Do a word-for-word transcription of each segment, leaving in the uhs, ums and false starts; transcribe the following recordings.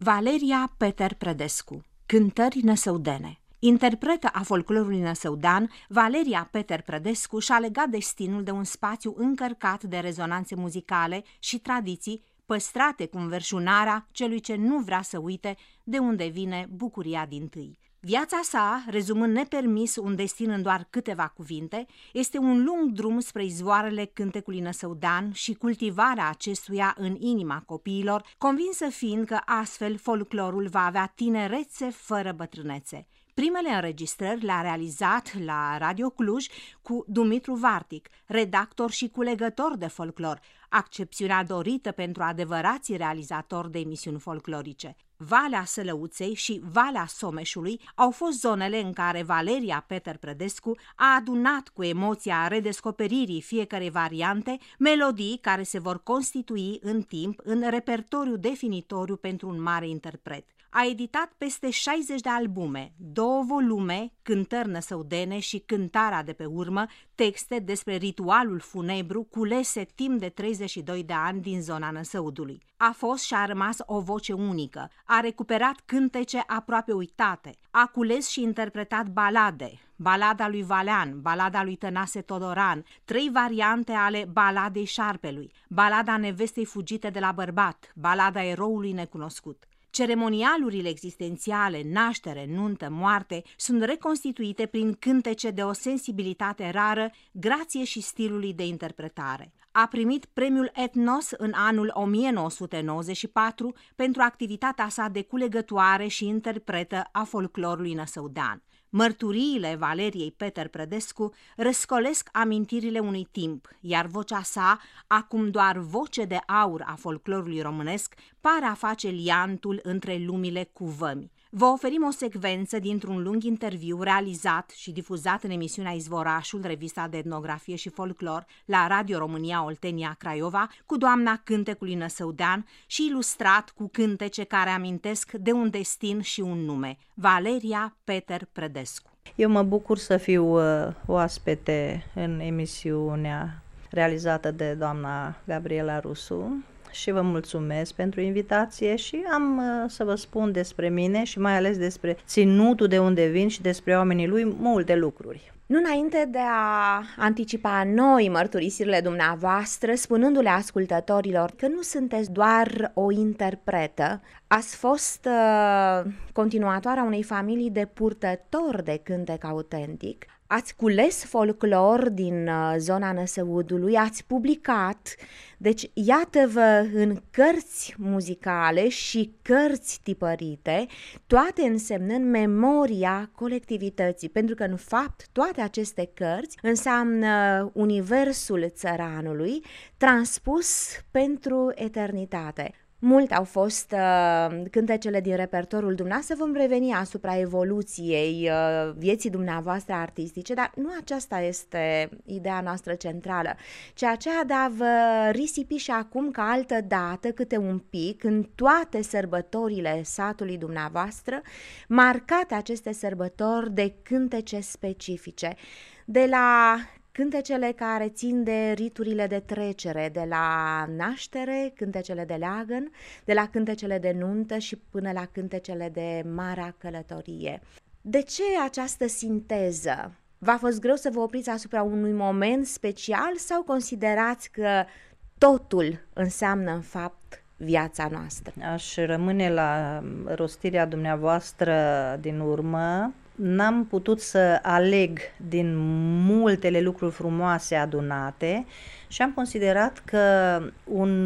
Valeria Peter Predescu, cântări năsăudene. Interpretă a folclorului năsăudan, Valeria Peter Predescu și-a legat destinul de un spațiu încărcat de rezonanțe muzicale și tradiții păstrate cu înverșunarea celui ce nu vrea să uite de unde vine bucuria dintâi. Viața sa, rezumând nepermis un destin în doar câteva cuvinte, este un lung drum spre izvoarele cântecului năsăudan și cultivarea acestuia în inima copiilor, convinsă fiind că astfel folclorul va avea tinerețe fără bătrânețe. Primele înregistrări le-a realizat la Radio Cluj cu Dumitru Vartic, redactor și culegător de folclor, accepțiunea dorită pentru adevărații realizatori de emisiuni folclorice. Valea Sălăuței și Valea Someșului au fost zonele în care Valeria Peter Predescu a adunat cu emoția redescoperirii fiecărei variante melodii care se vor constitui în timp în repertoriu definitoriu pentru un mare interpret. A editat peste șaizeci de albume, două volume, cântări năsăudene și Cântarea de pe urmă, texte despre ritualul funebru culese timp de treizeci și doi de ani din zona Năsăudului. A fost și a rămas o voce unică, a recuperat cântece aproape uitate, a cules și interpretat balade, balada lui Valean, balada lui Tănase Todoran, trei variante ale baladei Șarpelui, balada nevestei fugite de la bărbat, balada eroului necunoscut. Ceremonialurile existențiale, naștere, nuntă, moarte, sunt reconstituite prin cântece de o sensibilitate rară, grație și stilului de interpretare. A primit premiul Ethnos în anul o mie nouă sute nouăzeci și patru pentru activitatea sa de culegătoare și interpretă a folclorului năsăudan. Mărturiile Valeriei Peter Predescu răscolesc amintirile unui timp, iar vocea sa, acum doar voce de aur a folclorului românesc, pare a face liantul între lumile cu vămi. Vă oferim o secvență dintr-un lung interviu realizat și difuzat în emisiunea Izvorașul, revista de etnografie și folclor, la Radio România Oltenia Craiova, cu doamna cântecului năsăudan și ilustrat cu cântece care amintesc de un destin și un nume, Valeria Peter Predescu. Eu mă bucur să fiu uh, oaspete în emisiunea realizată de doamna Gabriela Rusu și vă mulțumesc pentru invitație și am uh, să vă spun despre mine și mai ales despre ținutul de unde vin și despre oamenii lui multe lucruri. Nu înainte de a anticipa noi mărturisirile dumneavoastră, spunându-le ascultătorilor că nu sunteți doar o interpretă, ați fost uh, continuatoarea unei familii de purtători de cântec autentic, ați cules folclor din uh, zona Năsăudului, ați publicat, deci iată-vă în cărți muzicale și cărți tipărite, toate însemnând memoria colectivității, pentru că în fapt toate aceste cărți înseamnă universul țăranului transpus pentru eternitate. Mult au fost uh, cântecele din repertoriul dumneavoastră, vom reveni asupra evoluției uh, vieții dumneavoastră artistice, dar nu aceasta este ideea noastră centrală, ci aceea de a vă risipi și acum ca altă dată, câte un pic, în toate sărbătorile satului dumneavoastră, marcate aceste sărbători de cântece specifice, de la cântecele care țin de riturile de trecere, de la naștere, cântecele de leagăn, de la cântecele de nuntă și până la cântecele de marea călătorie. De ce această sinteză? V-a fost greu să vă opriți asupra unui moment special sau considerați că totul înseamnă în fapt viața noastră? Aș rămâne la rostirea dumneavoastră din urmă. N-am putut să aleg din multele lucruri frumoase adunate și am considerat că un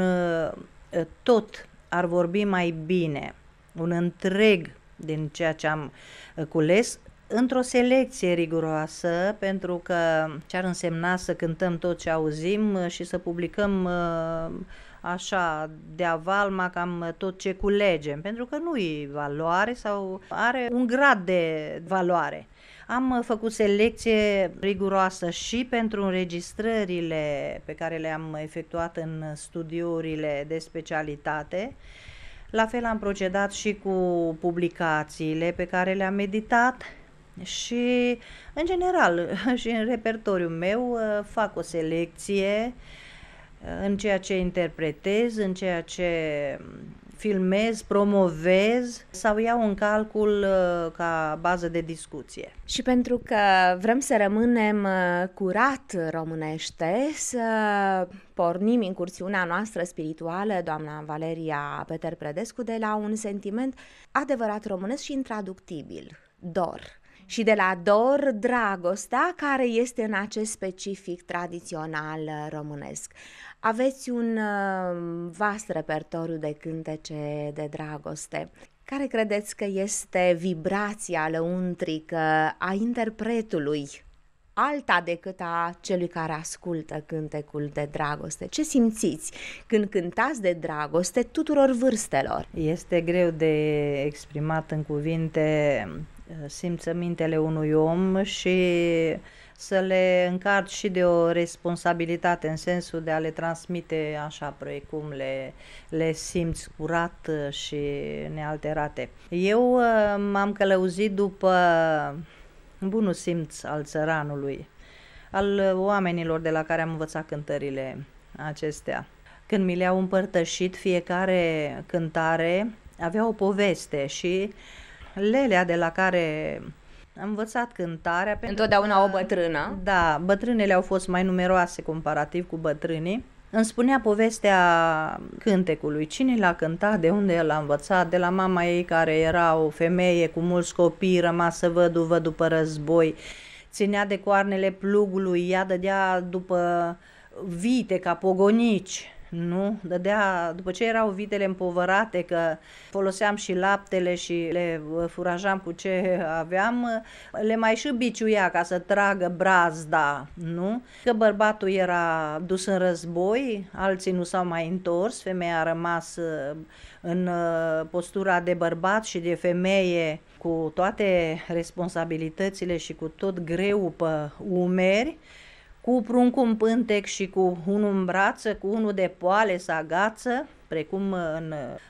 tot ar vorbi mai bine, un întreg din ceea ce am cules, într-o selecție riguroasă, pentru că ce ar însemna să cântăm tot ce auzim și să publicăm așa de avalma cam tot ce culegem, pentru că nu e valoare sau are un grad de valoare. Am făcut selecție riguroasă și pentru înregistrările pe care le-am efectuat în studiourile de specialitate. La fel am procedat și cu publicațiile pe care le-am editat și, în general, și în repertoriul meu fac o selecție în ceea ce interpretez, în ceea ce filmez, promovez sau iau în calcul ca bază de discuție. Și pentru că vrem să rămânem curat românește, să pornim incursiunea noastră spirituală, doamna Valeria Peter Predescu, de la un sentiment adevărat românesc și intraductibil, dor. Și de la dor, dragostea, care este în acest specific tradițional românesc. Aveți un vast repertoriu de cântece de dragoste. Care credeți că este vibrația lăuntrică a interpretului, alta decât a celui care ascultă cântecul de dragoste? Ce simțiți când cântați de dragoste tuturor vârstelor? Este greu de exprimat în cuvinte simțămintele unui om și să le încarci și de o responsabilitate în sensul de a le transmite așa precum le, le simți curat și nealterate. Eu m-am călăuzit după bunul simț al țăranului, al oamenilor de la care am învățat cântările acestea. Când mi le-au împărtășit, fiecare cântare avea o poveste și Lelea de la care am învățat cântarea... Întotdeauna o bătrână. Da, bătrânele au fost mai numeroase comparativ cu bătrânii. Îmi spunea povestea cântecului, cine l-a cântat, de unde l-a învățat, de la mama ei care era o femeie cu mulți copii, rămasă văduvă după război, ținea de coarnele plugului, ea dădea după vite ca pogonici. Nu, dădea, după ce erau vitele împovărate, că foloseam și laptele și le furajam cu ce aveam, le mai și biciuia ca să tragă brazda, nu? Că bărbatul era dus în război, alții nu s-au mai întors, femeia a rămas în postura de bărbat și de femeie cu toate responsabilitățile și cu tot greu pe umeri, cu pruncul în pântec și cu unul în brață, cu unul de poale să agață, precum în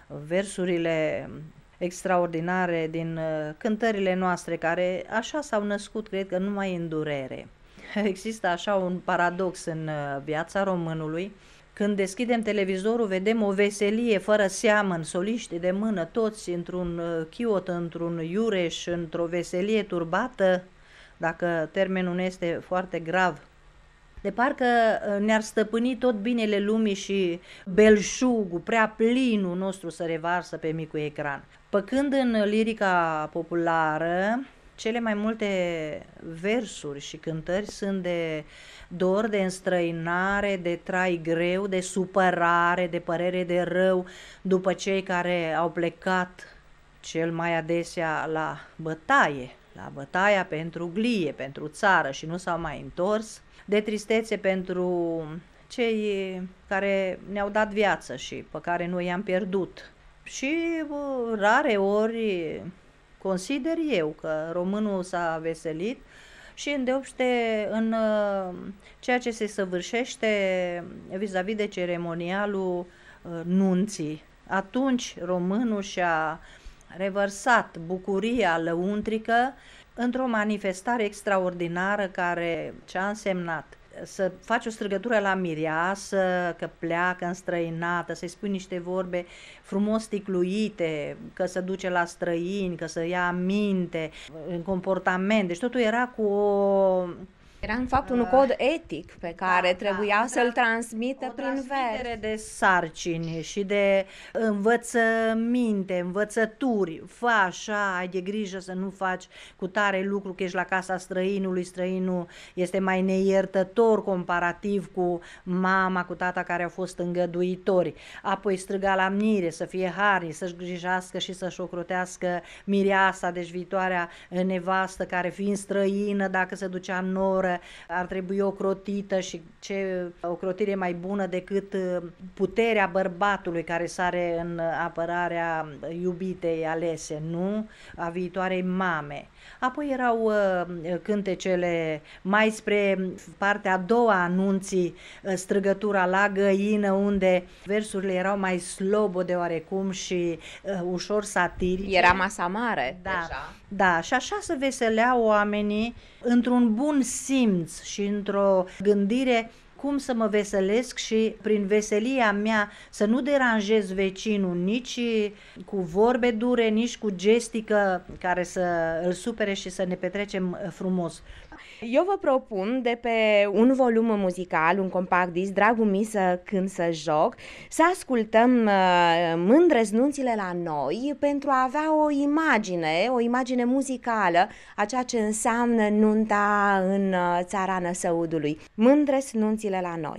versurile extraordinare din cântările noastre, care așa s-au născut, cred că numai în durere. Există așa un paradox în viața românului. Când deschidem televizorul, vedem o veselie fără seamăn, soliști de mână, toți într-un chiot, într-un iureș, într-o veselie turbată, dacă termenul nu este foarte grav. De parcă ne-ar stăpâni tot binele lumii și belșugul, prea plinul nostru să revarsă pe micul ecran. Păcând în lirica populară, cele mai multe versuri și cântări sunt de dor, de înstrăinare, de trai greu, de supărare, de părere de rău după cei care au plecat cel mai adesea la bătaie, la bătaia pentru glie, pentru țară și nu s-au mai întors, de tristețe pentru cei care ne-au dat viață și pe care noi i-am pierdut. Și rare ori consider eu că românul s-a veselit și îndeopște în ceea ce se săvârșește vis-a-vis de ceremonialul nunții. Atunci românul și-a revărsat bucuria lăuntrică într-o manifestare extraordinară care ce-a însemnat să faci o strigătură la mireasă, că pleacă înstrăinată, să-i spui niște vorbe frumos ticluite, că se duce la străini, că să ia aminte în comportament. Deci totul era cu o... Era în fapt un cod etic pe care da, trebuia da, să-l transmită o prin vers. de sarcini și de învățăminte, învățături. Fă așa, ai de grijă să nu faci cu tare lucru, că ești la casa străinului, străinul este mai neiertător comparativ cu mama, cu tata care au fost îngăduitori. Apoi străga la mire, să fie harni, să-și grijească și să-și ocrotească mireasa, deci viitoarea nevastă, care fiind străină, dacă se ducea în noră, ar trebui ocrotită și ce ocrotire mai bună decât puterea bărbatului care sare în apărarea iubitei alese, nu? A viitoarei mame. Apoi erau uh, cântecele mai spre partea a doua a nunții, uh, strigătura la găină, unde versurile erau mai slobode oarecum și uh, ușor satirice. Era masa mare da, deja. Da, și așa se veseleau oamenii într-un bun simț și într-o gândire cum să mă veselesc și prin veselia mea să nu deranjez vecinul nici cu vorbe dure, nici cu gestică care să îl supere și să ne petrecem frumos. Eu vă propun de pe un volum muzical, un compact disc, Dragul mi să cânt să joc, să ascultăm uh, Mândre-s nunțile la noi pentru a avea o imagine, o imagine muzicală a ceea ce înseamnă nunta în uh, țara Năsăudului. Mândre-s nunțile la noi.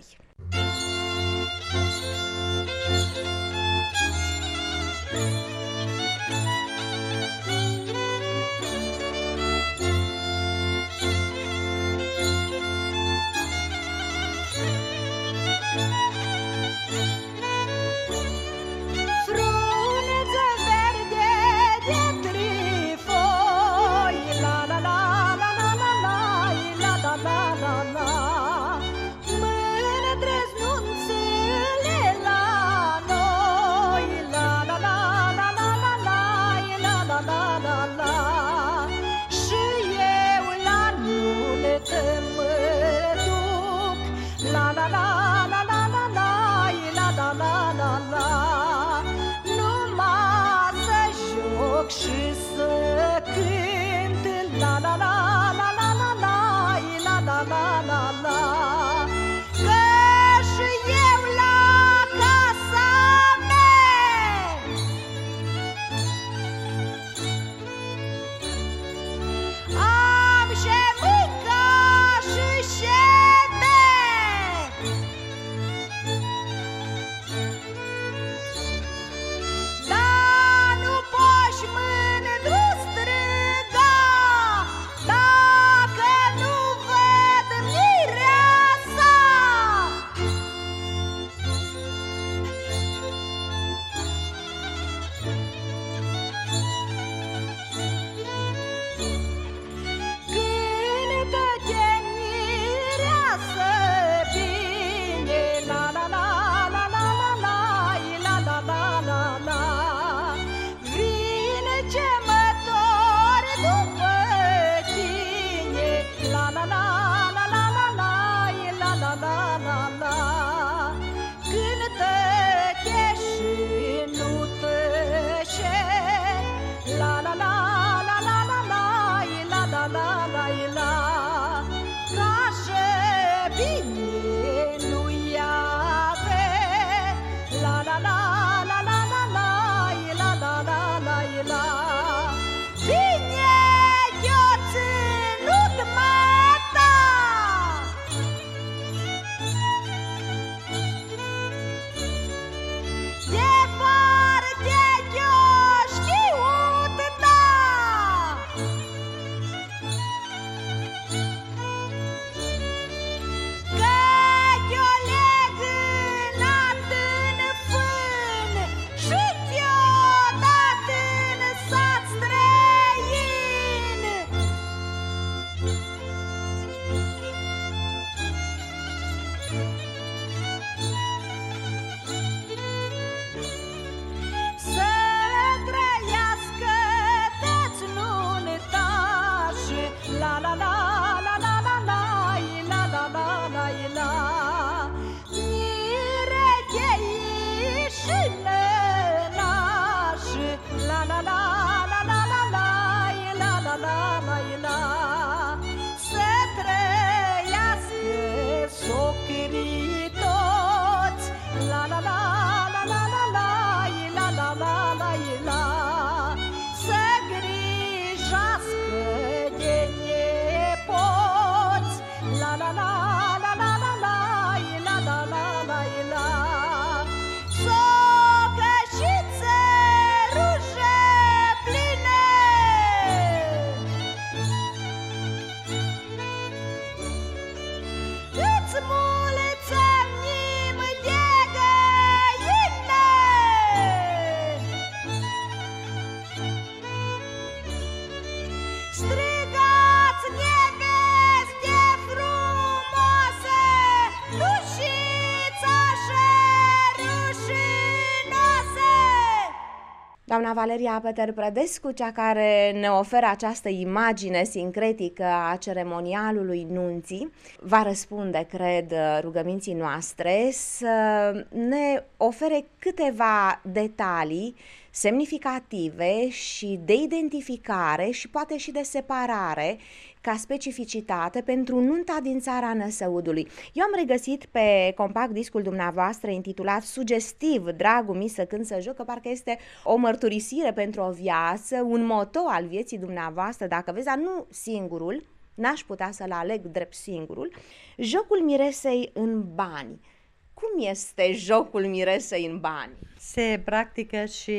Doamna Valeria Peter-Prădescu, cea care ne oferă această imagine sincretică a ceremonialului nunții, va răspunde, cred, rugăminții noastre să ne ofere câteva detalii semnificative și de identificare și poate și de separare ca specificitate pentru nunta din țara Năsăudului. Eu am regăsit pe compact discul dumneavoastră intitulat sugestiv Dragul mi să cânt să joc, că parcă este o mărturisire pentru o viață, un moto al vieții dumneavoastră, dacă vezi, dar nu singurul, n-aș putea să-l aleg drept singurul, Jocul miresei în bani. Cum este jocul miresei în bani? Se practică și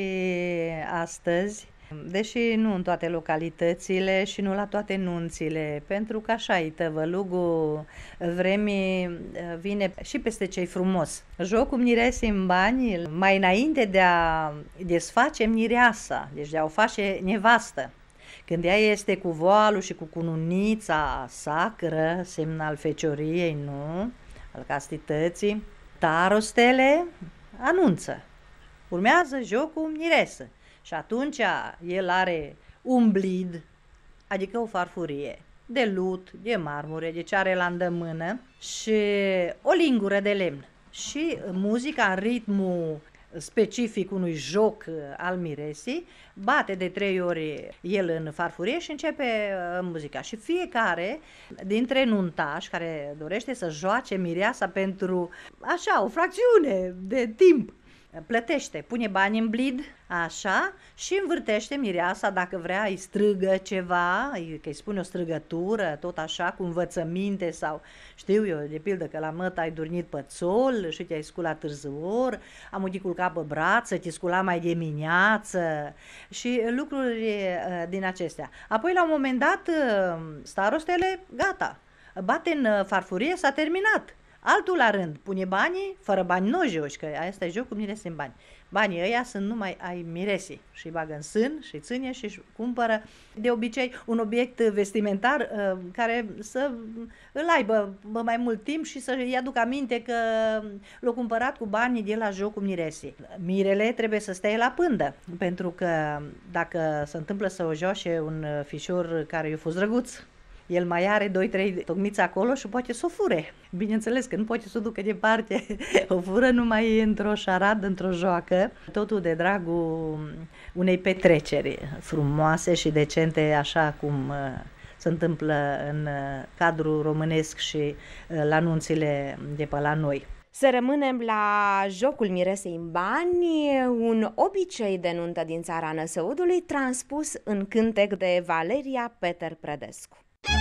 astăzi, deși nu în toate localitățile și nu la toate nunțile, pentru că așa e, tăvălugul vremii vine și peste ce-i frumos. Jocul miresei în bani, mai înainte de a desface mireasa, deci de a o face nevastă, când ea este cu voalul și cu cununița sacră, semn al fecioriei, nu? Al castității, starostele anunță. Urmează jocul miresă. Și atunci el are un blid, adică o farfurie de lut, de marmure, de ce are la îndemână, și o lingură de lemn. Și muzica în ritmul specific unui joc al miresii bate de trei ori el în farfurie și începe muzica. Și fiecare dintre nuntași care dorește să joace mireasa pentru așa o fracțiune de timp plătește, pune bani în blid, așa, și învârtește mireasa dacă vrea, îi strigă ceva, că îi spune o strigătură, tot așa, cu învățăminte sau știu eu, de pildă că la măt ai dormit pe țol și te-ai sculat târziu, am udit culca pe brață, te scula mai dimineață și lucruri din acestea. Apoi, la un moment dat, starostele, gata, bate în farfurie, s-a terminat. Altul la rând pune banii, fără bani nu joci, că asta e jocul miresei în bani. Banii ăia sunt numai ai miresii și îi bagă în sân și ține și își cumpără de obicei un obiect vestimentar uh, care să îl aibă mai mult timp și să-i aducă aminte că l-a cumpărat cu banii de la jocul miresii. Mirele trebuie să stea la pândă, pentru că dacă se întâmplă să o joace un fișor care i-a fost drăguț, el mai are doi trei tocmiți acolo și poate să o fure. Bineînțeles că nu poate să o ducă departe, o fură numai într-o șaradă, într-o joacă, totul de dragul unei petreceri frumoase și decente, așa cum se întâmplă în cadrul românesc și la nunțile de pe la noi. Să rămânem la jocul miresei în bani, un obicei de nuntă din țara Năsăudului transpus în cântec de Valeria Peter-Prădescu.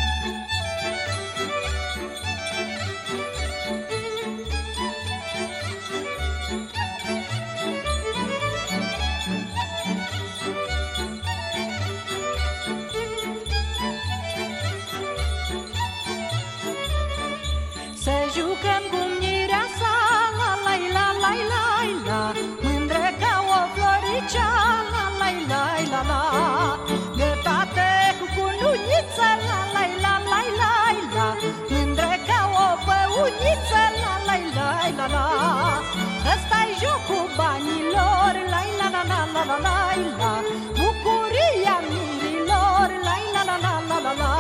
Să jucăm cu mireasa, la la la la la la, mândră ca o floricea, la la la la la, gătată cu cununiță, la la la la la la, mândră ca o băuniță, la la la la la. Ăsta-i jocul banilor, la la la la la la la la, bucuria mirilor, la la la la la la la.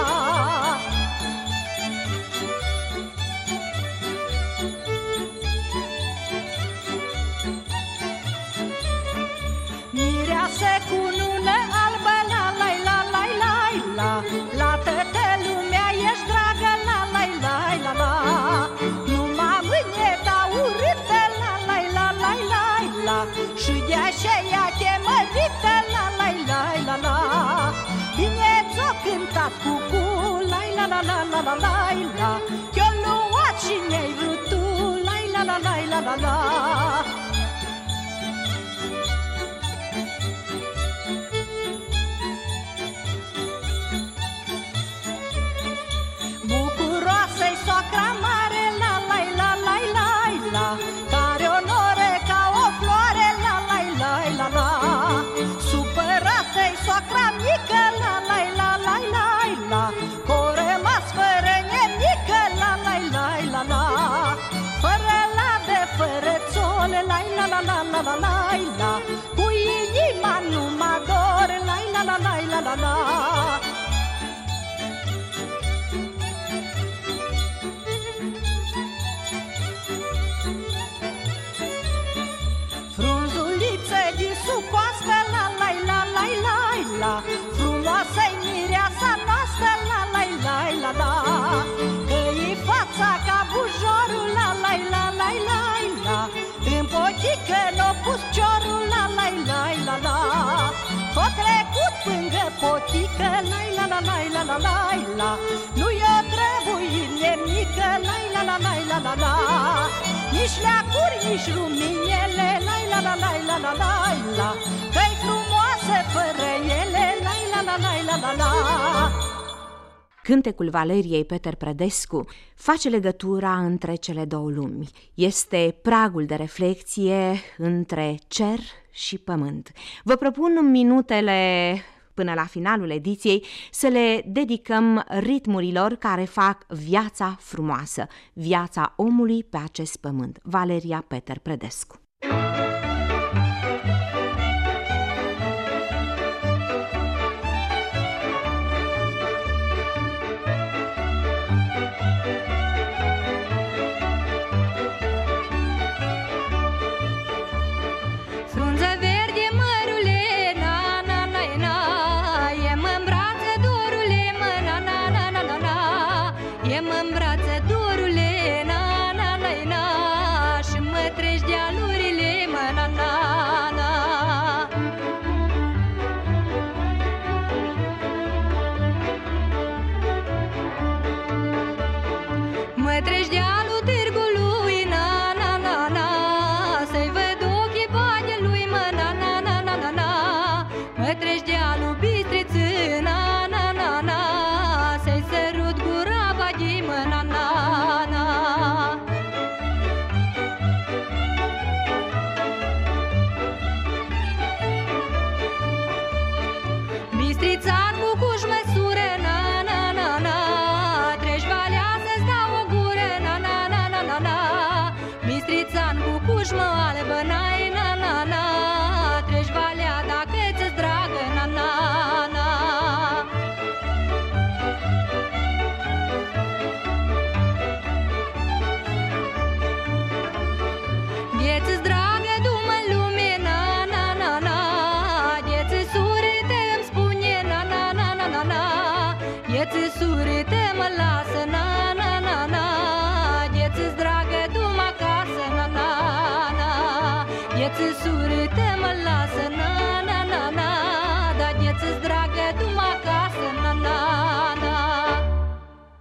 Mireasă cu nună albă, la la la la la la, la toată lumea ești dragă, la la la la la. Numai mâneta urâtă, la la la la la la, și de aceea te mărită, la la la la la. Bine ți-o cântat cucul, la la la la la la la la, te-o luat și ne-ai vrut tu, la la la la la la la. Bucuroasă-i soacra mare, la la la la la la, care onore ca o floare, la la la la la. Supărată-i soacra mică, la la la la la la, că-o rămas fără nemică, la la la la la. Fără ladă, fără țole, la la. Frunzulițe din sub coastă, la la la la la la, frumoasă-i mireasa noastră, la la la la la, că-i fața ca bujorul, la la la la la la, în pochică n-o pus ciorul, la la la la la, tot trecut pângă potică, la la la la la la la la, nu i-o trebuie nemică, la la la la la la la, nici leacuri, nici ruminele, la la la la la la la la, că-i frumoasă fără ele, la la la la la la la. Cântecul Valeriei Peter Prădescu face legătura între cele două lumi. Este pragul de reflecție între cer și pământ. Vă propun în minutele până la finalul ediției să le dedicăm ritmurilor care fac viața frumoasă, viața omului pe acest pământ. Valeria Peter Prădescu. Vieții surite mă lasă